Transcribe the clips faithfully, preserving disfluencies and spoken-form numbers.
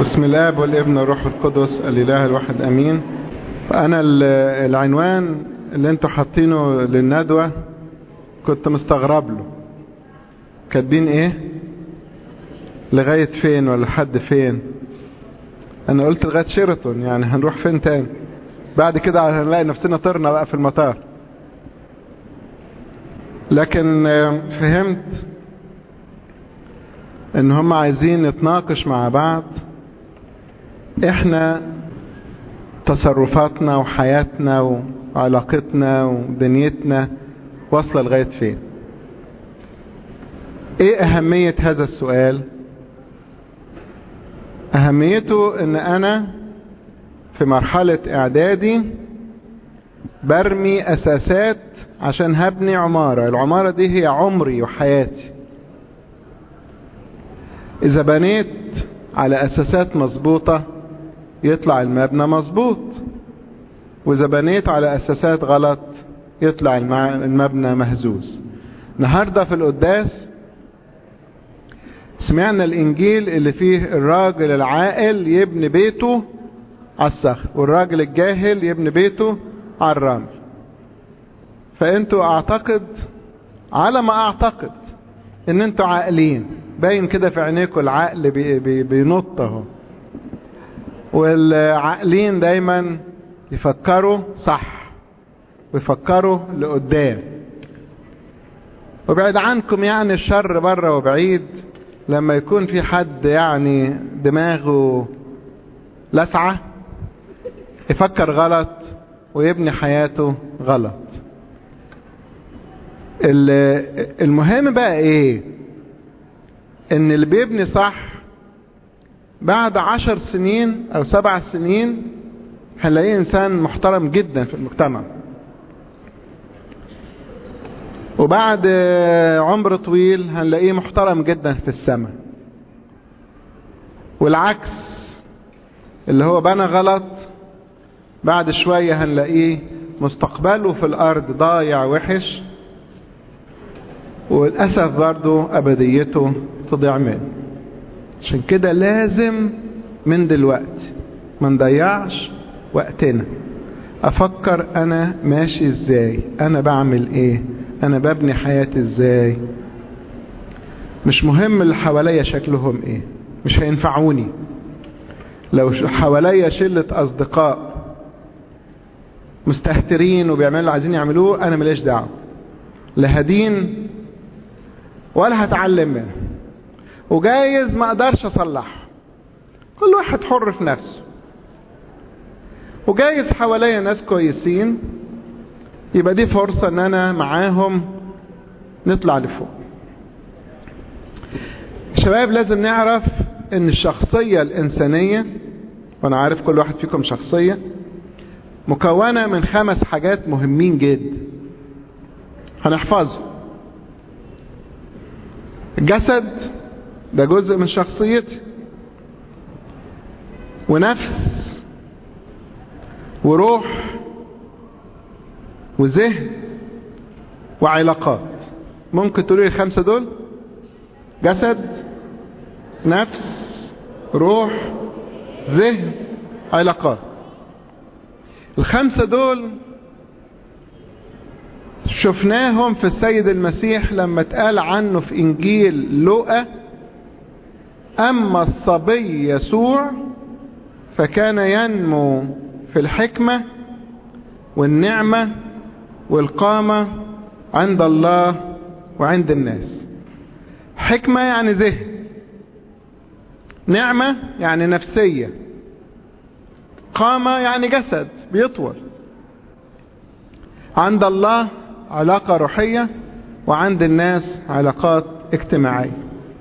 بسم الله والابن والروح القدس الاله الواحد امين. انا العنوان اللي انتوا حاطينه للندوة كنت مستغرب له، كاتبين ايه لغاية فين ولا لحد فين؟ انا قلت لغاية شيراتون، يعني هنروح فين تاني؟ بعد كده هنلاقي نفسنا طرنا بقى في المطار. لكن فهمت ان هم عايزين نتناقش مع بعض احنا تصرفاتنا وحياتنا وعلاقتنا ودنيتنا واصلة لغاية فين. ايه اهمية هذا السؤال؟ اهميته ان انا في مرحلة اعدادي برمي اساسات عشان هبني عمارة. العمارة دي هي عمري وحياتي. اذا بنيت على اساسات مظبوطة يطلع المبنى مظبوط، واذا بنيت على اساسات غلط يطلع المبنى مهزوز. النهاردة في القداس سمعنا الانجيل اللي فيه الراجل العاقل يبني بيته على الصخر والراجل الجاهل يبني بيته على الرمل. فانتوا اعتقد على ما اعتقد ان انتوا عاقلين، باين كده في عينيكم العقل بي بي بينط اهو. والعاقلين دايما يفكروا صح ويفكروا لقدام. وبعد عنكم يعني الشر بره وبعيد لما يكون في حد يعني دماغه لسعة يفكر غلط ويبني حياته غلط. المهم بقى ايه؟ ان اللي بيبني صح بعد عشر سنين او سبع سنين هنلاقيه انسان محترم جدا في المجتمع، وبعد عمر طويل هنلاقيه محترم جدا في السماء. والعكس، اللي هو بنى غلط بعد شوية هنلاقيه مستقبله في الارض ضايع وحش، وللأسف برضه أبديته تضيع منه. عشان كده لازم من دلوقتي ما نضيعش وقتنا. أفكر أنا ماشي إزاي، أنا بعمل إيه، أنا ببني حياتي إزاي. مش مهم اللي حواليا شكلهم إيه، مش هينفعوني. لو حواليا شلة أصدقاء مستهترين وبيعملوا عايزين يعملوه أنا مليش دعوة، لا هدين ولا هتعلم منه، وجايز ما اقدرش اصلحه. كل واحد حر في نفسه. وجايز حواليا ناس كويسين يبقى دي فرصة ان انا معاهم نطلع لفوق. شباب لازم نعرف ان الشخصية الانسانية، وانا عارف كل واحد فيكم شخصية، مكونة من خمس حاجات مهمين جدا هنحفظهم. الجسد ده جزء من شخصيتي، ونفس وروح وذهن وعلاقات. ممكن تقولي الخمسة دول؟ جسد، نفس، روح، ذهن، علاقات. الخمسة دول شفناهم في السيد المسيح لما اتقال عنه في انجيل لوقا: اما الصبي يسوع فكان ينمو في الحكمة والنعمة والقامة عند الله وعند الناس. حكمة يعني ذهن، نعمة يعني نفسية، قامة يعني جسد بيطول، عند الله علاقة روحية، وعند الناس علاقات اجتماعية.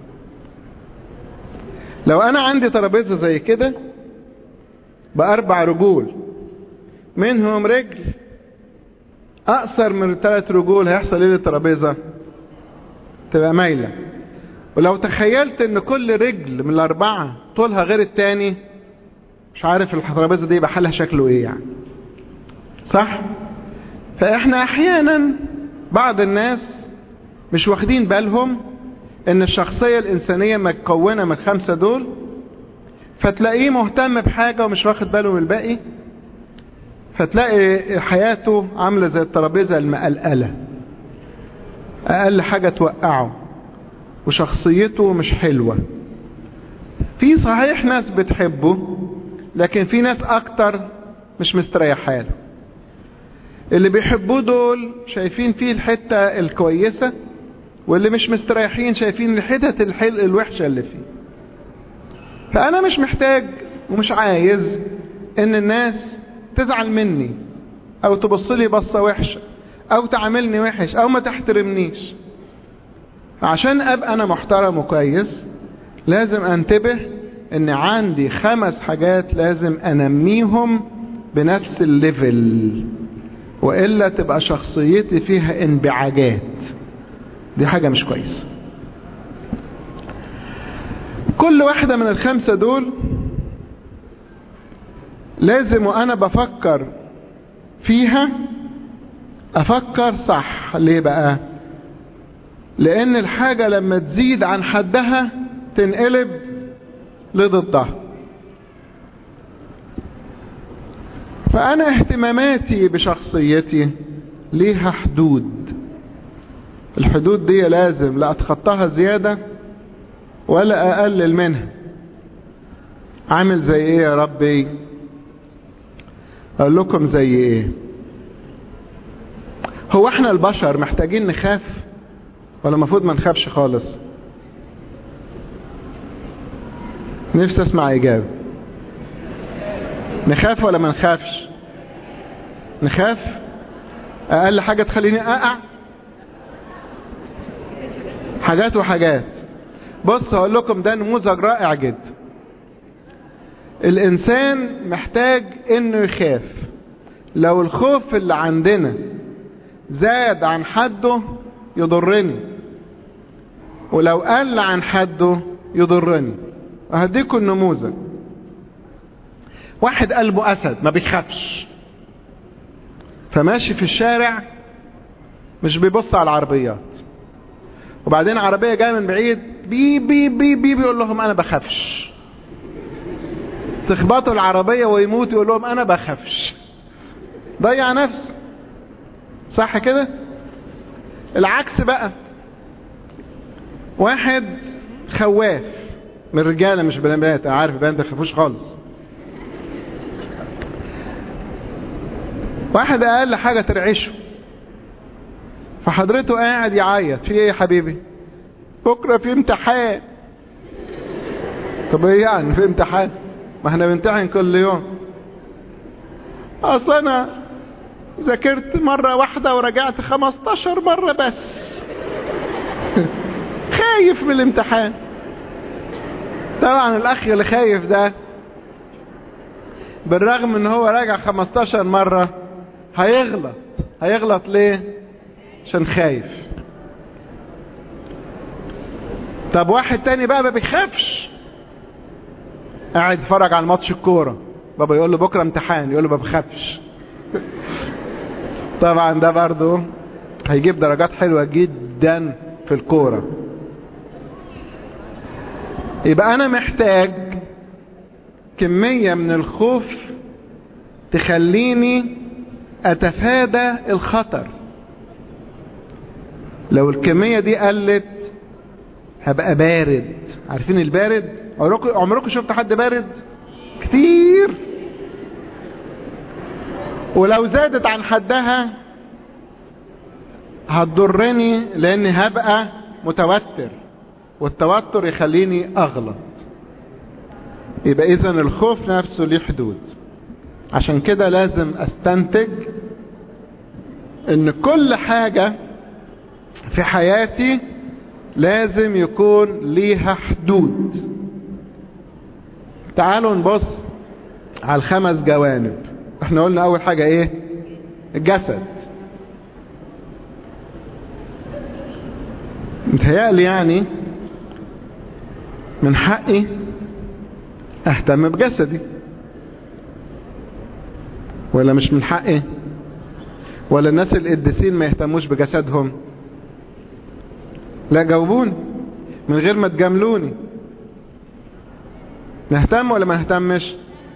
لو انا عندي ترابيزة زي كده باربع رجول، منهم رجل اقصر من ثلاث رجول، هيحصل ايه للترابيزة؟ تبقى مايلة. ولو تخيلت ان كل رجل من الاربعة طولها غير التاني، مش عارف الترابيزة دي يبقى حالها شكله ايه يعني، صح؟ فاحنا احيانا بعض الناس مش واخدين بالهم ان الشخصية الانسانية مكونة من خمسة دول. فتلاقيه مهتم بحاجة ومش واخد باله من الباقي، فتلاقي حياته عاملة زي الترابيزة المقلقلة، اقل حاجة توقعه، وشخصيته مش حلوة. في صحيح ناس بتحبه، لكن في ناس اكتر مش مستريحة له. اللي بيحبوه دول شايفين فيه الحتة الكويسة، واللي مش مستريحين شايفين الحتة الحل الوحشة اللي فيه. فانا مش محتاج ومش عايز ان الناس تزعل مني، او تبصلي بصة وحشة، او تعاملني وحش، او ما تحترمنيش. عشان ابقى انا محترم وكويس لازم انتبه ان عندي خمس حاجات لازم انميهم بنفس الليفل، وإلا تبقى شخصيتي فيها انبعاجات. دي حاجة مش كويسة. كل واحدة من الخمسة دول لازم وانا بفكر فيها افكر صح. ليه بقى؟ لان الحاجة لما تزيد عن حدها تنقلب لضدها. فانا اهتماماتي بشخصيتي ليها حدود. الحدود دي لازم لا اتخطاها زيادة ولا اقلل منها. عامل زي ايه يا ربي؟ اقول لكم زي ايه. هو احنا البشر محتاجين نخاف ولا المفروض ما نخافش خالص؟ نفسي اسمع اجابة. نخاف ولا ما نخافش؟ نخاف. اقل حاجة تخليني اقع حاجات وحاجات. بص هقول لكم ده نموذج رائع جدا. الانسان محتاج انه يخاف. لو الخوف اللي عندنا زاد عن حده يضرني، ولو قل عن حده يضرني. وهديكم النموذج. واحد قلبه اسد ما بيخافش، فماشي في الشارع مش بيبص على العربيات، وبعدين عربية جاية من بعيد بي بي بي بي بيقول لهم انا بخافش. تخبطوا العربية ويموت يقول لهم انا بخافش. ضيع نفسه. صح كده؟ العكس بقى، واحد خواف من الرجالة مش بنات، عارف بنات ما بيخافوش خالص. واحد اقل حاجة ترعشه، فحضرته قاعد يعيط. في ايه يا حبيبي؟ بكرة في امتحان. طب ايه يعني في امتحان؟ ما احنا بنمتحن كل يوم. اصلا انا ذاكرت مرة واحدة ورجعت خمستاشر مرة بس. خايف من الامتحان. طبعا الاخ اللي خايف ده بالرغم ان هو راجع خمستاشر مرة هيغلط. هيغلط ليه؟ عشان خايف. طب واحد تاني بقى ما بيخافش، قاعد يتفرج على ماتش الكورة، بابا يقول له بكرة امتحان، يقول له ما بخافش. طبعا ده برضو هيجيب درجات حلوة جدا في الكورة. يبقى انا محتاج كمية من الخوف تخليني اتفادى الخطر. لو الكمية دي قلت هبقى بارد. عارفين البارد؟ عمركم شفت حد بارد؟ كتير. ولو زادت عن حدها هتضرني لاني هبقى متوتر، والتوتر يخليني اغلط. يبقى اذا الخوف نفسه ليه حدود. عشان كده لازم استنتج ان كل حاجة في حياتي لازم يكون ليها حدود. تعالوا نبص على الخمس جوانب. احنا قلنا اول حاجة ايه؟ الجسد. متهيألي يعني من حقي اهتم بجسدي ولا مش من حقي؟ ولا الناس القديسين ما يهتموش بجسدهم؟ لا جاوبوني من غير ما تجاملوني. نهتم ولا ما نهتمش؟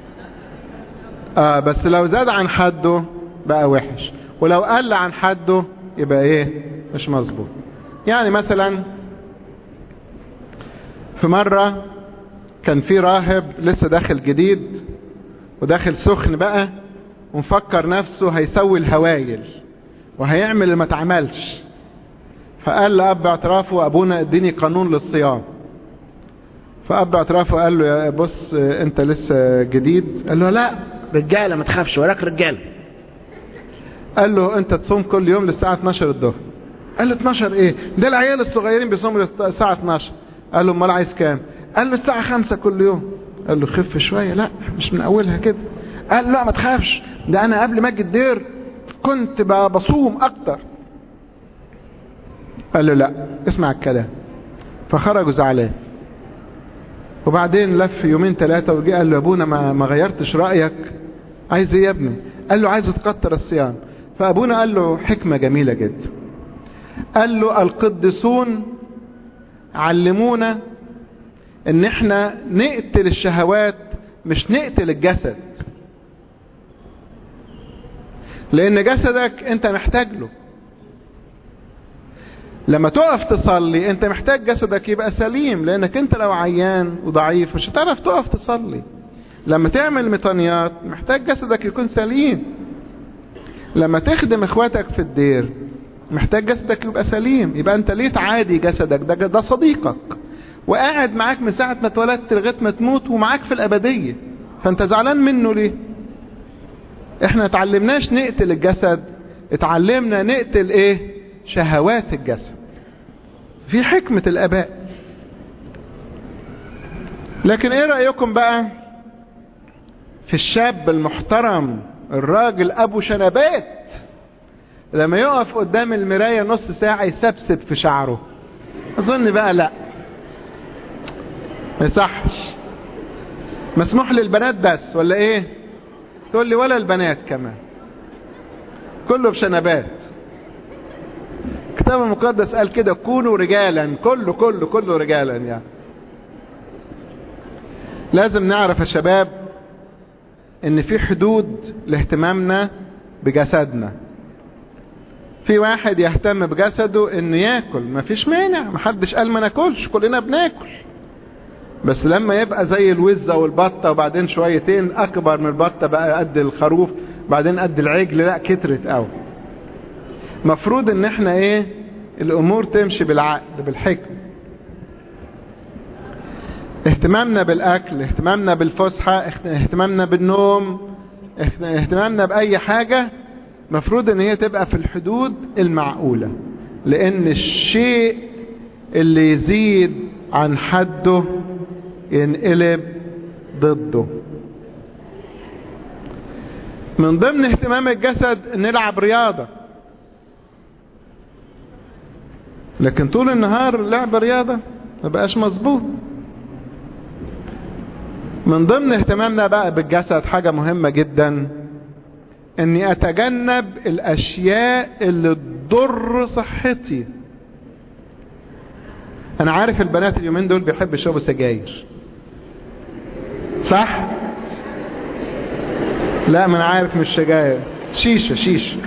اه بس لو زاد عن حده بقى وحش، ولو قل عن حده يبقى ايه؟ مش مظبوط. يعني مثلا في مرة كان في راهب لسه داخل جديد وداخل سخن بقى، ومفكر نفسه هيسوي الهوايل وهيعمل اللي ما اتعملش. فقال لأب اعترافه: ابونا اديني قانون للصيام. فأب اعترافه قال له: يا بص انت لسه جديد. قال له: لا رجالة ما تخافش، وراك رجالة. قال له: انت تصوم كل يوم للساعة اتناشر الظهر. قال له: اتناشر ايه؟ ده العيال الصغيرين بيصوموا للساعة اتناشر. قال له: امال عايز كام؟ قال له: الساعة خمسة كل يوم. قال له: خف شوية. لا مش من اولها كده. قال: لا ما تخافش، ده انا قبل ما اجي الدير كنت بصوم اكتر. قال له: لا اسمع الكلام. فخرجوا زعلان. وبعدين لف يومين ثلاثة وجي قال له: يا ابونا ما, ما غيرتش رأيك؟ عايز ايه يا ابني؟ قال له: عايز تكتر الصيام. فابونا قال له حكمة جميلة جدا. قال له: القديسون علمونا ان احنا نقتل الشهوات مش نقتل الجسد، لان جسدك انت محتاج له. لما تقف تصلي انت محتاج جسدك يبقى سليم، لانك انت لو عيان وضعيف مش هتعرف تقف تصلي. لما تعمل ميطانيات محتاج جسدك يكون سليم. لما تخدم اخواتك في الدير محتاج جسدك يبقى سليم. يبقى انت ليه تعادي جسدك؟ ده, ده صديقك وقاعد معاك من ساعة ما اتولدت لغاية ما تموت ومعاك في الابدية، فانت زعلان منه ليه؟ احنا اتعلمناش نقتل الجسد، اتعلمنا نقتل ايه؟ شهوات الجسد. في حكمة الاباء. لكن ايه رأيكم بقى في الشاب المحترم الراجل ابو شنبات لما يقف قدام المراية نص ساعة يسبسب في شعره؟ اظن بقى لا ما يصحش. مسموح للبنات بس ولا ايه؟ تقول لي ولا البنات كمان، كله بشنبات. الكتاب المقدس قال كده: كونوا رجالا. كله كله كله رجالا. يعني لازم نعرف يا شباب ان في حدود لاهتمامنا بجسدنا. في واحد يهتم بجسده انه ياكل، ما فيش مانع، محدش قال ما ناكلش، كلنا بناكل. بس لما يبقى زي الوزة والبطة وبعدين شويتين اكبر من البطة بقى قد الخروف بعدين قد العجل، لا كترت قوي. مفروض ان احنا ايه؟ الامور تمشي بالعقل بالحكم. اهتمامنا بالاكل، اهتمامنا بالفسحة، اهتمامنا بالنوم، اهتمامنا باي حاجة مفروض ان هي تبقى في الحدود المعقولة، لان الشيء اللي يزيد عن حده ينقلب ضده. من ضمن اهتمام الجسد نلعب رياضة، لكن طول النهار لعب رياضة ما بقاش مظبوط. من ضمن اهتمامنا بقى بالجسد حاجة مهمة جدا، اني اتجنب الاشياء اللي تضر صحتي. انا عارف البنات اليومين دول بيحبوا يشربوا سجاير، صح؟ لا ما انا عارف مش سجاير، شيشة شيشة.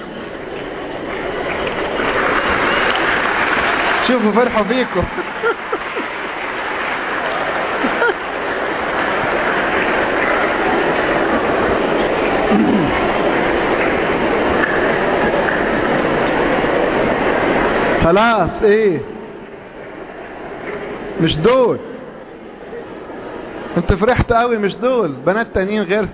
شوفوا فرحوا فيكم. خلاص ايه؟ مش دول. انت فرحت قوي، مش دول، بنات تانيين غير.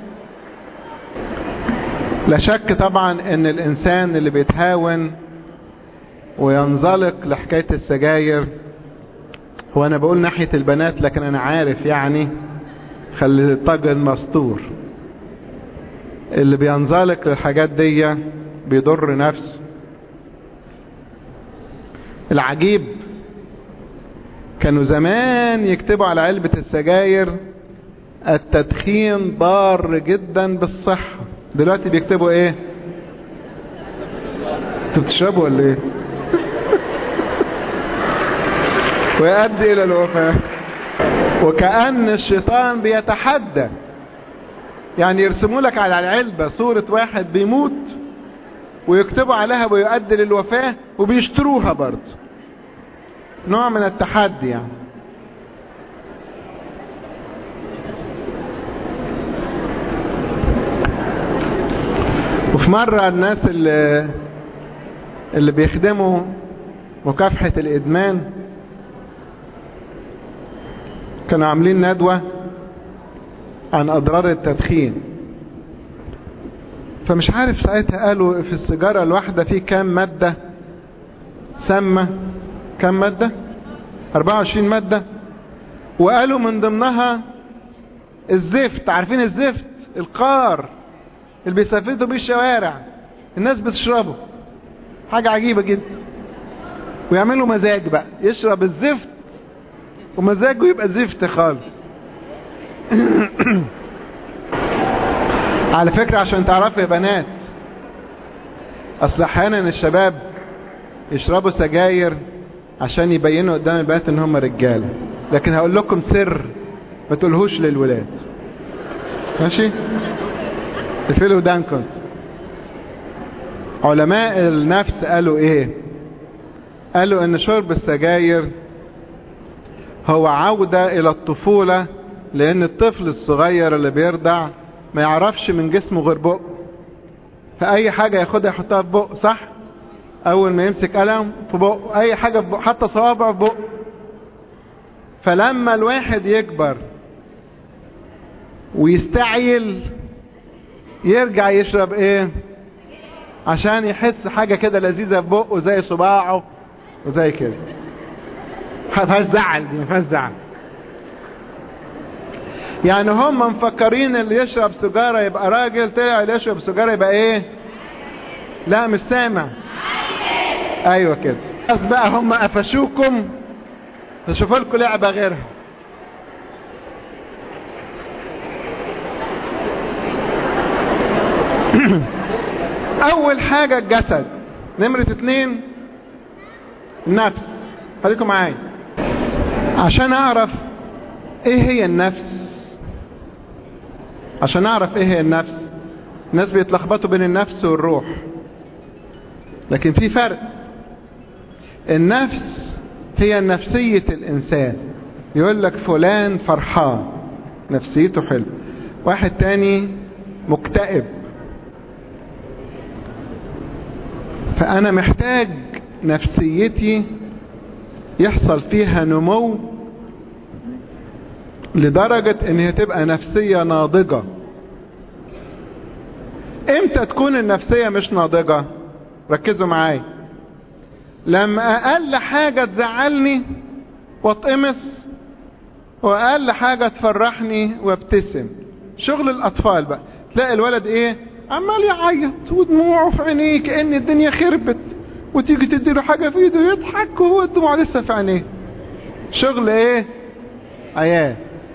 لا شك طبعا ان الانسان اللي بيتهاون وينزلق لحكاية السجاير، هو انا بقول ناحية البنات لكن انا عارف يعني خلي الطاجن مستور. اللي بينزلق للحاجات دي بيضر نفسه. العجيب كانوا زمان يكتبوا على علبة السجاير التدخين ضار جدا بالصحة، دلوقتي بيكتبوا ايه؟ انتوا بتشربوا ولا ايه؟ ويؤدي الى الوفاة. وكأن الشيطان بيتحدى، يعني يرسموا لك على العلبة صورة واحد بيموت ويكتبوا عليها ويؤدي للوفاة وبيشتروها برضه، نوع من التحدي يعني. وفي مرة الناس اللي, اللي بيخدموا مكافحة الإدمان كانوا عاملين ندوة عن أضرار التدخين، فمش عارف ساعتها قالوا في السيجارة الواحدة فيه كام مادة سامة، كام مادة؟ أربعة وعشرين مادة، وقالوا من ضمنها الزفت. عارفين الزفت؟ القار اللي بيسافروا بيه الشوارع، الناس بتشربه، حاجة عجيبة جدا. ويعملوا مزاج بقى، يشرب الزفت ومزاجه يبقى زفت خالص. على فكرة عشان تعرفوا يا بنات، اصل احيانا الشباب يشربوا سجاير عشان يبينوا قدام البنات ان هم رجاله، لكن هقول لكم سر ما تقولهوش للولاد، ماشي؟ تفلوا ودانكم. علماء النفس قالوا ايه؟ قالوا ان شرب السجاير هو عودة الى الطفولة، لان الطفل الصغير اللي بيرضع ما يعرفش من جسمه غير بق، فاي حاجة ياخدها يحطها في بق، صح؟ اول ما يمسك قلم في بق، اي حاجة في بق، حتى صوابع في بق. فلما الواحد يكبر ويستعيل يرجع يشرب ايه؟ عشان يحس حاجة كده لذيذة في بقه زي صباعه وزي كده. ما فيهاش زعل، دي ما فيهاش زعل. يعني هم مفكرين اللي يشرب سيجارة يبقى راجل، طلع اللي يشرب سيجارة يبقى ايه؟ لا مش سامع. ايوه كده. بس بقى هم قفشوكم تشوفوا لكم لعبة غيرها. اول حاجة الجسد، نمرة اتنين النفس. خليكم معايا عشان اعرف ايه هي النفس. عشان اعرف ايه هي النفس، الناس بيتلخبطوا بين النفس والروح، لكن في فرق. النفس هي نفسية الانسان، يقول لك فلان فرحان نفسيته حلو، واحد تاني مكتئب. فانا محتاج نفسيتي يحصل فيها نمو لدرجة ان هي تبقى نفسية ناضجة. امتى تكون النفسية مش ناضجة؟ ركزوا معاي. لما اقل حاجة تزعلني واتقمص، واقل حاجة تفرحني وابتسم. شغل الاطفال بقى، تلاقي الولد ايه؟ عمال يعيط ودموعه في عينيه كأن الدنيا خربت، وتيجي تديله حاجة في ايده يضحك وهو الدموع لسه في عينيه. شغل ايه؟ عيال.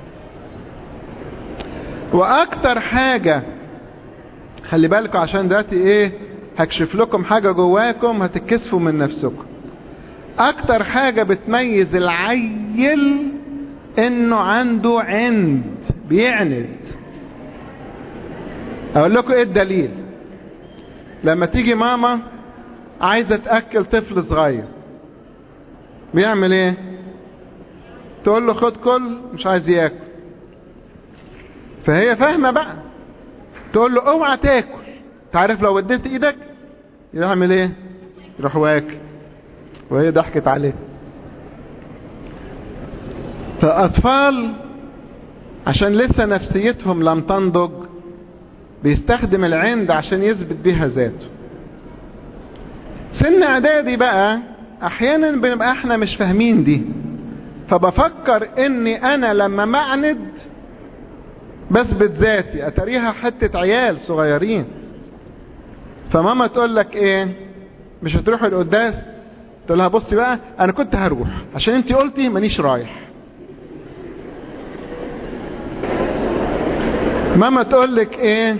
واكتر حاجة، خلي بالكم عشان دلوقتي ايه، هكشف لكم حاجة جواكم هتتكسفوا من نفسكم. اكتر حاجة بتميز العيل انه عنده عند، بيعند. اقول لكم ايه الدليل؟ لما تيجي ماما عايزة تأكل طفل صغير بيعمل ايه؟ تقول له خد كل، مش عايز ياكل. فهي فاهمة بقى، تقول له اوعى تاكل. تعرف لو وديت ايدك يعمل ايه؟ يروح واكل، وهي ضحكت عليه. فالاطفال عشان لسه نفسيتهم لم تنضج بيستخدم العند عشان يثبت بيها ذاته. سن اعدادي بقى احيانا بنبقى احنا مش فاهمين دي، فبفكر اني انا لما معند بثبت ذاتي، اتريها حتة عيال صغيرين. فماما تقول لك ايه؟ مش هتروح القداس؟ تقول لها بصي بقى انا كنت هروح عشان انتي قلتي مانيش رايح. ماما تقول لك ايه؟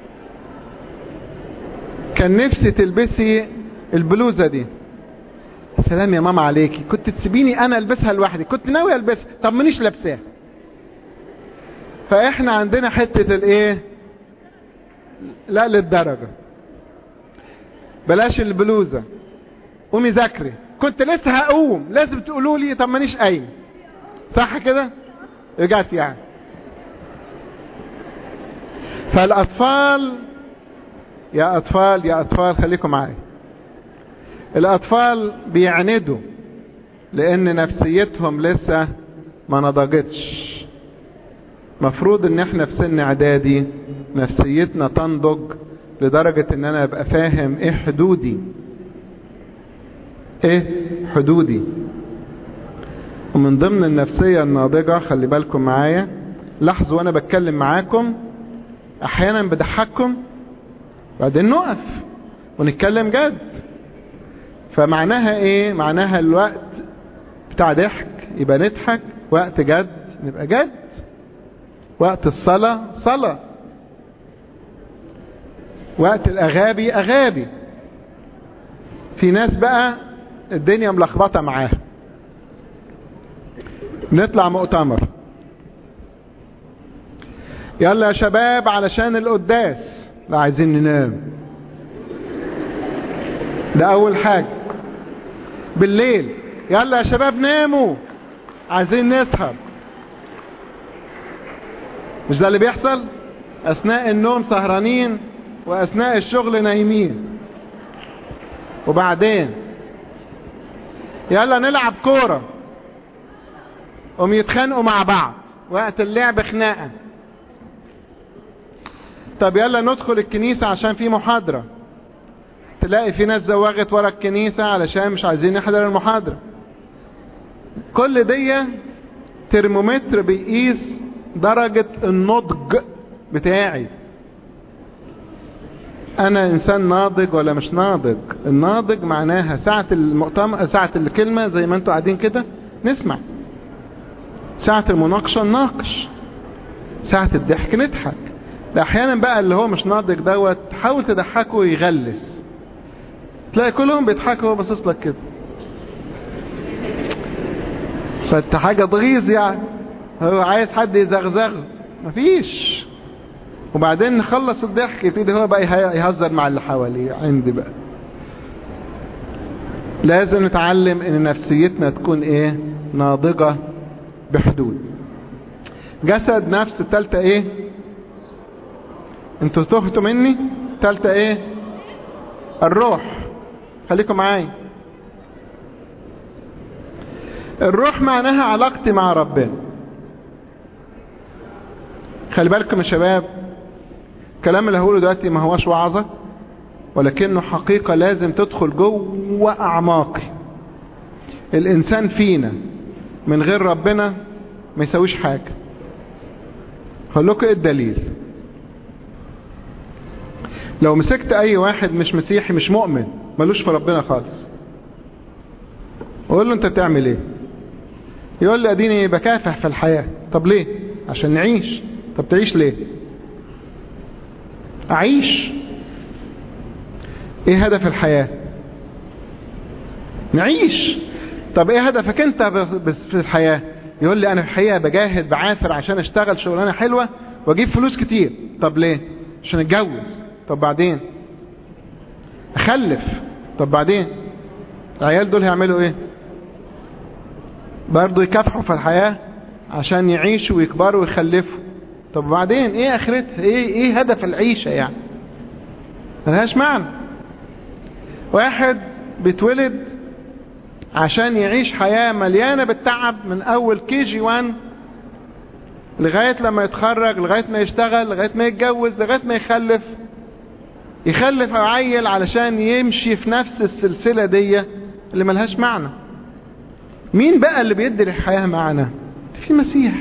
كان نفسي تلبسي البلوزة دي، سلام يا ماما عليكي، كنت تسيبيني انا البسها لوحدي، كنت ناوي البسها، طب مانيش لابساها. فاحنا عندنا حتة الايه، لا للدرجة، بلاش البلوزة، قومي ذاكري، كنت لسه هقوم لازم تقولوا لي طب مانيش قايم، صح كده؟ رجعت يعني. فالاطفال يا اطفال يا اطفال خليكم معايا، الاطفال بيعندوا لان نفسيتهم لسه ما نضجتش. مفروض ان احنا في سن اعدادي نفسيتنا تنضج لدرجة ان انا ابقى فاهم ايه حدودي، ايه حدودي. ومن ضمن النفسية الناضجة، خلي بالكم معايا، لاحظوا وانا بتكلم معاكم احيانا بضحككم بعدين نقف ونتكلم جد. فمعناها ايه؟ معناها الوقت بتاع ضحك يبقى نضحك، وقت جد نبقى جد، وقت الصلاة صلاة، وقت الاغابي اغابي. في ناس بقى الدنيا ملخبطة معاها، نطلع مؤتمر، يلا يا شباب علشان القداس، لا عايزين ننام، ده اول حاجة. بالليل يلا يا شباب ناموا، عايزين نسهر. مش ده اللي بيحصل؟ اثناء النوم سهرانين واثناء الشغل نايمين. وبعدين يلا نلعب كورة، هم يتخانقوا مع بعض، وقت اللعب خناقة. طب يلا ندخل الكنيسة عشان في محاضرة، تلاقي في ناس زوغت ورا الكنيسة علشان مش عايزين نحضر المحاضرة. كل دي ترمومتر بيقيس درجة النضج بتاعي، انا انسان ناضج ولا مش ناضج. الناضج معناها ساعة المؤتمر، ساعة الكلمة زي ما انتوا قاعدين كده نسمع، ساعة المناقشة نناقش، ساعة الضحك نضحك. ده احيانا بقى اللي هو مش ناضج دوت حاول تضحكه ويغلس، تلاقي كلهم بيضحكوا وهو باصص لك كده، فانت حاجة تغيظ يعني، هو عايز حد يزغزغه، مفيش. وبعدين نخلص الضحك يبتدي هو بقى يهزر مع اللي حواليه. عندي بقى لازم نتعلم ان نفسيتنا تكون ايه، ناضجة بحدود. جسد نفس. التالتة ايه؟ انتوا تهتوا مني. التالتة ايه؟ الروح. خليكم معايا. الروح معناها علاقتي مع ربنا. خلي بالكم يا شباب، الكلام اللي هقوله دلوقتي ما هوش وعظة، ولكنه حقيقة لازم تدخل جوه اعماقي. الانسان فينا من غير ربنا ما يسويش حاجة. هقول لكم ايه الدليل. لو مسكت اي واحد مش مسيحي مش مؤمن ملوش في ربنا خالص، وقول له انت بتعمل ايه؟ يقول لي اديني بكافح في الحياة. طب ليه؟ عشان نعيش. طب تعيش ليه؟ اعيش. ايه هدف الحياة؟ نعيش. طب ايه هدفك انت في الحياة؟ يقول لي انا في الحقيقة بجاهد بعافر عشان اشتغل شغلانة حلوة واجيب فلوس كتير. طب ليه؟ عشان اتجوز. طب بعدين اخلف. طب بعدين العيال دول هيعملوا ايه؟ برضو يكافحوا في الحياة عشان يعيشوا ويكبروا ويخلفوا. طب بعدين ايه اخرتها؟ ايه ايه هدف العيشة يعني؟ ملهاش معنى. واحد بيتولد عشان يعيش حياة مليانة بالتعب من اول كي جي وان لغاية لما يتخرج، لغاية ما يشتغل، لغاية ما يتجوز، لغاية ما يخلف. يخلف عيل علشان يمشي في نفس السلسلة دي اللي ملهاش معنى. مين بقى اللي بيدي للحياة معنى؟ في مسيح،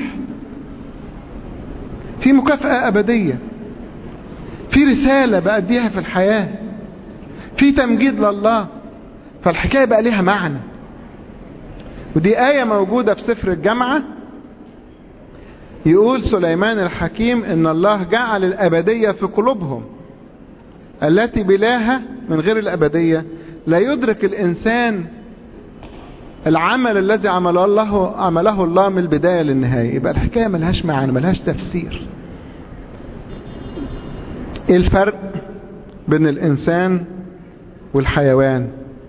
في مكافأة أبدية، في رسالة بأديها في الحياة، في تمجيد لله. فالحكاية بقى ليها معنى. ودي آية موجودة في سفر الجامعة، يقول سليمان الحكيم إن الله جعل الأبدية في قلوبهم التي بلاها من غير الأبدية لا يدرك الإنسان العمل الذي عمله الله عمله الله من البداية للنهاية. يبقى الحكاية ملهاش معنى، ملهاش تفسير. ايه الفرق بين الانسان والحيوان؟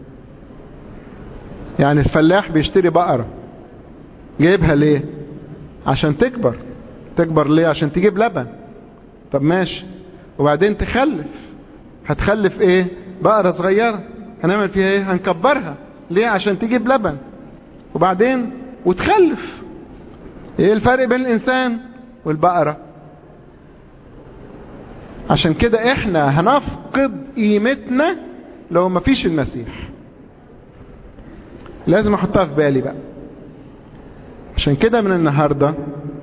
يعني الفلاح بيشتري بقرة، جايبها ليه؟ عشان تكبر. تكبر ليه؟ عشان تجيب لبن. طب ماشي، وبعدين تخلف. هتخلف ايه؟ بقرة صغيرة. هنعمل فيها ايه؟ هنكبرها. ليه؟ عشان تجيب لبن. وبعدين وتخلف. ايه الفرق بين الانسان والبقرة؟ عشان كده احنا هنفقد قيمتنا لو ما فيش المسيح. لازم احطها في بالي بقى. عشان كده من النهاردة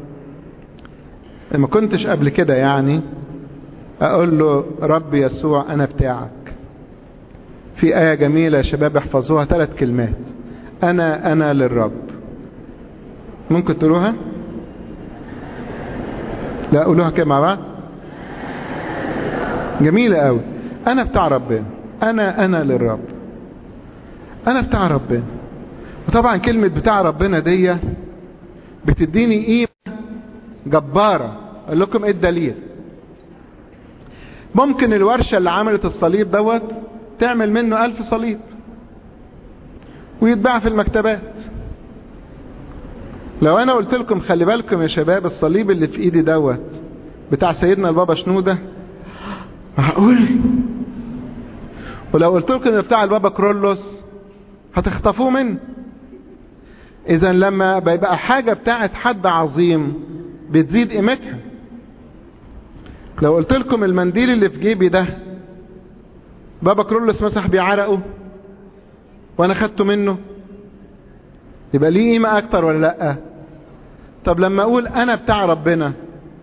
ما كنتش قبل كده يعني اقول له رب يسوع انا بتاعك. في آية جميلة يا شباب احفظوها، ثلاث كلمات: انا انا للرب. ممكن تقولوها؟ لا قولوها كده مع بعض. جميلة قوي. انا بتاع ربنا، انا انا للرب، انا بتاع ربنا. وطبعا كلمة بتاع ربنا دي بتديني قيمة جبارة. اقول لكم ايه الدليل؟ ممكن الورشة اللي عملت الصليب دوت تعمل منه ألف صليب ويتباع في المكتبات. لو انا قلت لكم خلي بالكم يا شباب الصليب اللي في ايدي دوت بتاع سيدنا البابا شنودة، معقول؟ ولو قلت لكم ان بتاع البابا كرولوس هتخطفوه منه. اذا لما بيبقى حاجة بتاعت حد عظيم بتزيد قيمتها. لو قلت لكم المنديل اللي في جيبي ده بابا كرولوس مسح بعرقه وانا خدته منه، يبقى ليه قيمة اكتر ولا لا؟ طب لما اقول انا بتاع ربنا،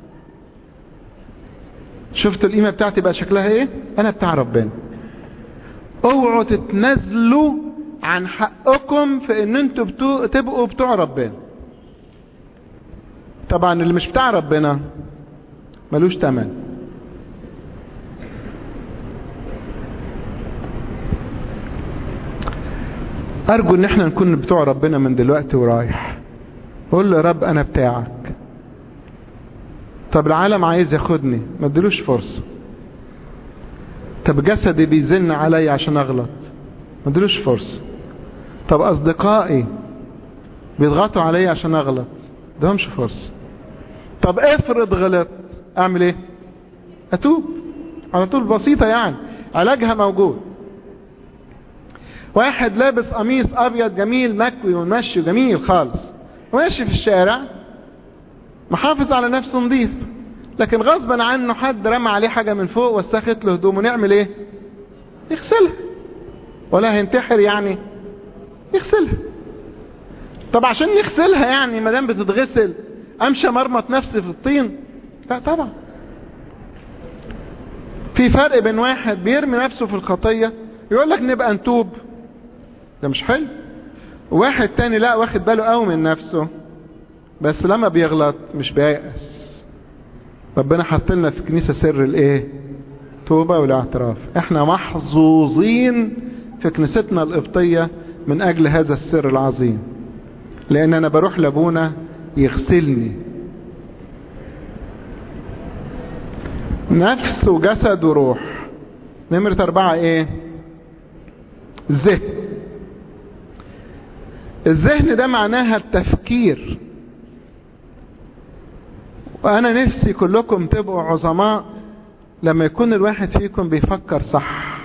شفت القيمة بتاعتي بقى شكلها ايه؟ انا بتاع ربنا. اوعوا تتنازلوا عن حقكم في ان انتوا بتو... تبقوا بتوع ربنا. طبعا اللي مش بتاع ربنا ملوش تمن. ارجو ان احنا نكون بتوع ربنا من دلوقتي ورايح. قول له يا رب انا بتاعك. طب العالم عايز ياخدني، ما اديلوش فرصة. طب جسدي بيزن علي عشان اغلط، ما اديلوش فرصة. طب اصدقائي بيضغطوا علي عشان اغلط، دهمش فرصة. طب افرض غلط، اعمل ايه؟ اتوب على طول. بسيطة يعني، علاجها موجود. واحد لابس قميص ابيض جميل مكوي ومشي جميل خالص وماشي في الشارع محافظ على نفسه نظيف، لكن غصبا عنه حد رمى عليه حاجة من فوق وسخت له هدومه، نعمل ايه؟ يغسلها. ولا هينتحر يعني؟ يغسلها. طب عشان يغسلها يعني مادام بتتغسل امشي مرمط نفسي في الطين؟ لا طبعا. في فرق بين واحد بيرمي نفسه في الخطية يقول لك نبقى نتوب، ده مش حلو. واحد تاني لا واخد باله قوي من نفسه بس لما بيغلط مش بييأس. ربنا حط لنا في الكنيسة سر الايه؟ توبة والاعتراف. احنا محظوظين في كنيستنا القبطية من اجل هذا السر العظيم، لان انا بروح لابونا يغسلني نفس وجسد وروح. نمرة اربعة ايه؟ الذهن. الذهن ده معناها التفكير. وانا نفسي كلكم تبقوا عظماء لما يكون الواحد فيكم بيفكر صح.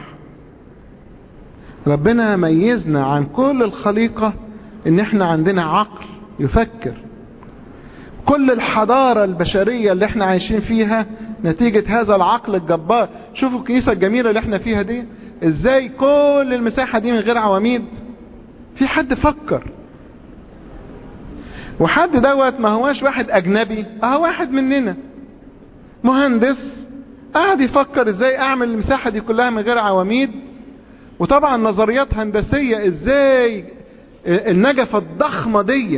ربنا ميزنا عن كل الخليقة ان احنا عندنا عقل يفكر. كل الحضارة البشرية اللي احنا عايشين فيها نتيجة هذا العقل الجبار. شوفوا الكنيسة الجميلة اللي احنا فيها دي ازاي كل المساحة دي من غير عواميد. في حد فكر، وحد دوت ما هواش واحد اجنبي، اه واحد مننا مهندس قاعد يفكر ازاي اعمل المساحة دي كلها من غير عواميد. وطبعا نظريات هندسية ازاي النجفة الضخمة دي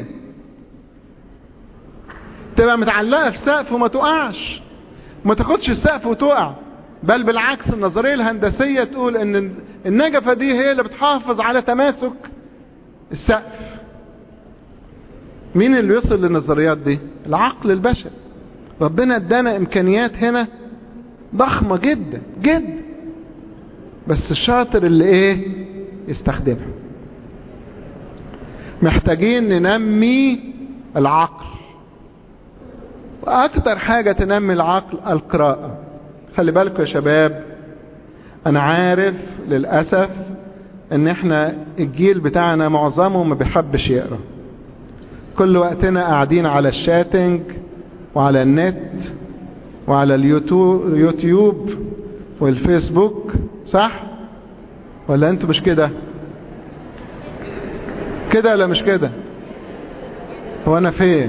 تبقى متعلقة في سقف وما تقعش، وما تاخدش السقف وتقع، بل بالعكس النظرية الهندسية تقول ان النجفة دي هي اللي بتحافظ على تماسك السقف. مين اللي يوصل للنظريات دي؟ العقل البشري. ربنا ادانا امكانيات هنا ضخمة جدا جدا، بس الشاطر اللي ايه يستخدمها. محتاجين ننمي العقل، واكتر حاجة تنمي العقل القراءة. خلي بالكم يا شباب، انا عارف للأسف ان احنا الجيل بتاعنا معظمه ما بيحبش يقرأ. كل وقتنا قاعدين على الشاتنج وعلى النت وعلى اليوتيوب والفيسبوك، صح ولا انتوا مش كده؟ كده ولا مش كده؟ هو انا فين؟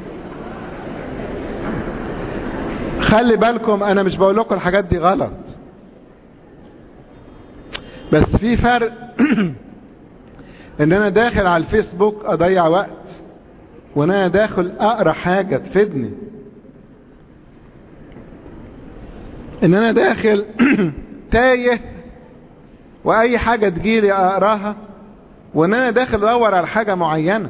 خلي بالكم، انا مش بقول لكم الحاجات دي غلط، بس في فرق ان انا داخل على الفيسبوك اضيع وقت، وان انا داخل اقرا حاجة تفيدني. ان انا داخل تايه واي حاجة تجيلي اقراها، وان انا داخل ادور على حاجة معينة.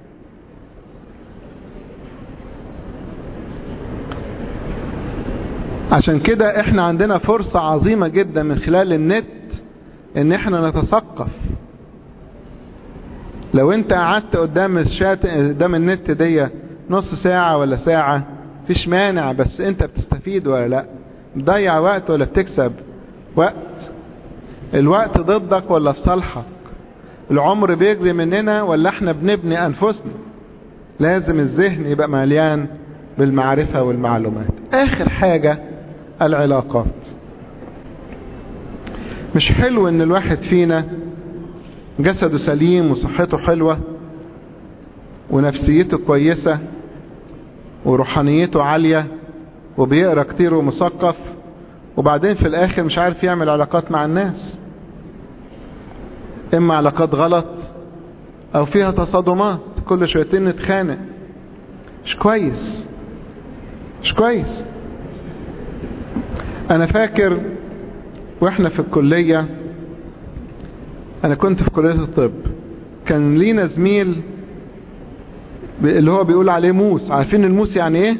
عشان كده احنا عندنا فرصة عظيمة جدا من خلال النت ان احنا نتثقف. لو انت قعدت قدام الشات قدام النت دي نص ساعة ولا ساعة فيش مانع، بس انت بتستفيد ولا لا؟ بتضيع وقت ولا بتكسب وقت؟ الوقت ضدك ولا في صالحك؟ العمر بيجري مننا ولا احنا بنبني انفسنا؟ لازم الذهن يبقى مليان بالمعرفة والمعلومات. اخر حاجة العلاقات. مش حلو ان الواحد فينا جسده سليم وصحته حلوة ونفسيته كويسة وروحانيته عالية وبيقرأ كتير ومثقف، وبعدين في الاخر مش عارف يعمل علاقات مع الناس، اما علاقات غلط او فيها تصادمات، كل شويتين نتخانق. مش كويس، مش كويس. انا فاكر واحنا في الكلية، انا كنت في كلية الطب، كان لينا زميل اللي هو بيقول عليه موس. عارفين الموس يعني ايه؟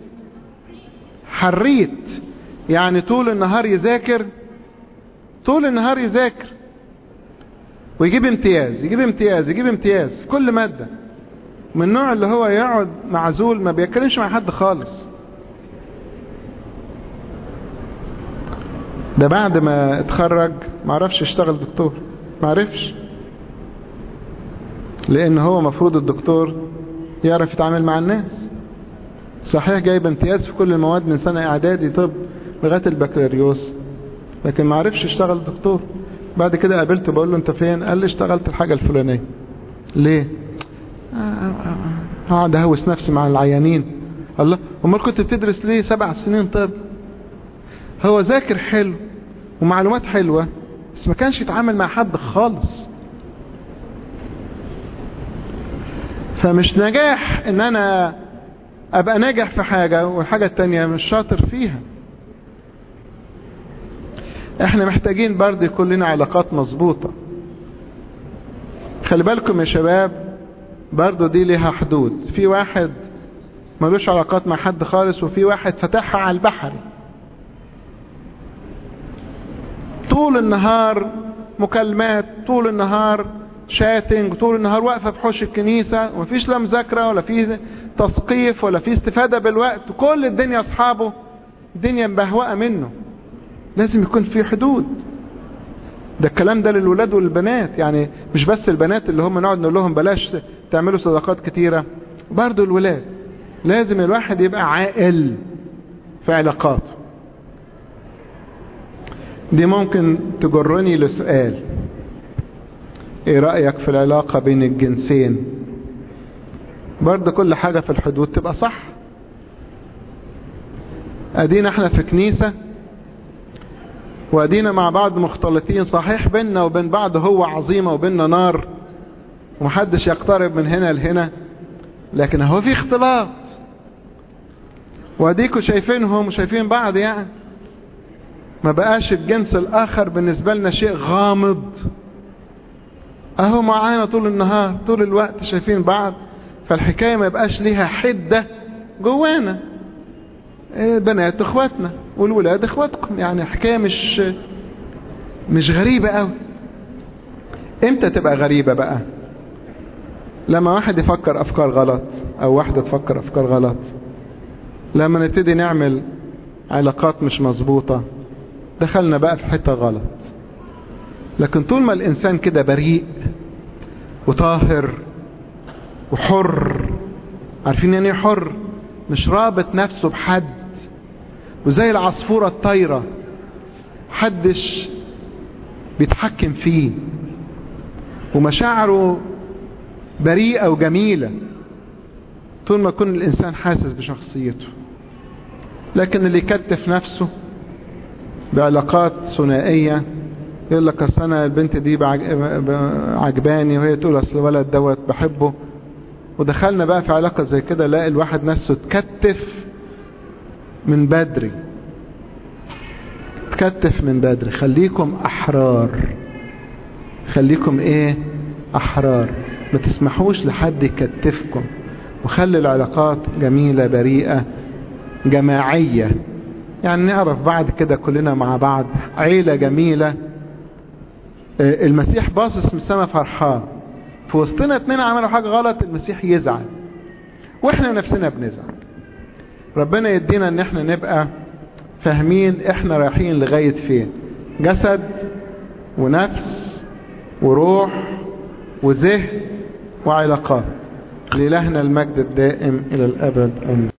حريت، يعني طول النهار يذاكر، طول النهار يذاكر ويجيب امتياز يجيب امتياز يجيب امتياز في كل مادة. من النوع اللي هو يقعد معزول ما بيتكلمش مع حد خالص. ده بعد ما اتخرج معرفش يشتغل دكتور، معرفش، لان هو مفروض الدكتور يعرف يتعامل مع الناس. صحيح جايب امتياز في كل المواد من سنة اعدادي طب لغاية البكالوريوس، لكن معرفش يشتغل دكتور. بعد كده قابلته بقول له انت فين؟ قال لي اشتغلت الحاجة الفلانية. ليه؟ هقعد اهوس نفسي مع العيانين. الله، امال كنت بتدرس ليه سبع سنين طب؟ هو ذاكر حلو ومعلومات حلوة، بس ما كانش يتعامل مع حد خالص. فمش نجاح ان انا ابقى ناجح في حاجة والحاجة التانية مش شاطر فيها. احنا محتاجين برضه يكون لنا علاقات مظبوطة. خلي بالكم يا شباب، برضه دي ليها حدود. في واحد ملوش علاقات مع حد خالص، وفي واحد فتحها على البحري، طول النهار مكالمات، طول النهار شاتنج، طول النهار واقفة في حوش الكنيسة، ومفيش لا مذاكرة ولا في تثقيف ولا في استفادة بالوقت، وكل الدنيا اصحابه الدنيا مبهوقة منه. لازم يكون في حدود. ده الكلام ده للولاد والبنات، يعني مش بس البنات اللي هم نقعد نقول لهم بلاش تعملوا صداقات كتيرة، برضو الولاد لازم الواحد يبقى عاقل في علاقاته. دي ممكن تجرني لسؤال، ايه رأيك في العلاقة بين الجنسين؟ برضو كل حاجة في الحدود تبقى صح. ادينا احنا في كنيسة وادينا مع بعض مختلطين، صحيح بيننا وبين بعض هو عظيمة وبيننا نار ومحدش يقترب من هنا لهنا، لكن هو في اختلاط، واديكوا شايفينهم وشايفين بعض. يعني ما بقاش الجنس الاخر بالنسبة لنا شيء غامض، اهو معانا طول النهار طول الوقت شايفين بعض، فالحكاية ما يبقاش ليها حدة جوانا. بنات اخواتنا والولاد اخواتكم، يعني حكاية مش مش غريبة قوي. امتى تبقى غريبة بقى؟ لما واحد يفكر افكار غلط او واحدة تفكر افكار غلط، لما نبتدي نعمل علاقات مش مظبوطة، دخلنا بقى في حتة غلط. لكن طول ما الانسان كده بريء وطاهر وحر، عارفين يعني حر؟ مش رابط نفسه بحد، وزي العصفورة الطايرة حدش بيتحكم فيه، ومشاعره بريئة وجميلة طول ما يكون الإنسان حاسس بشخصيته. لكن اللي يكتف نفسه بعلاقات ثنائية، يقول لك أصل أنا البنت دي عجباني وهي تقول أصل الولد دوت بحبه، ودخلنا بقى في علاقة زي كده، لا الواحد نفسه تكتف من بدري، تكتف من بدري. خليكم أحرار، خليكم إيه؟ أحرار. ما تسمحوش لحد يكتفكم، وخلي العلاقات جميلة بريئة جماعية، يعني نعرف بعد كده كلنا مع بعض عيلة جميلة. المسيح باصص من السماء فرحان، في وسطنا اتنين عملوا حاجة غلط المسيح يزعل، واحنا نفسنا بنزعل. ربنا يدينا ان احنا نبقى فاهمين احنا رايحين لغاية فين، جسد ونفس وروح وذهن وعلاقات. لإلهنا المجد الدائم إلى الأبد آمين.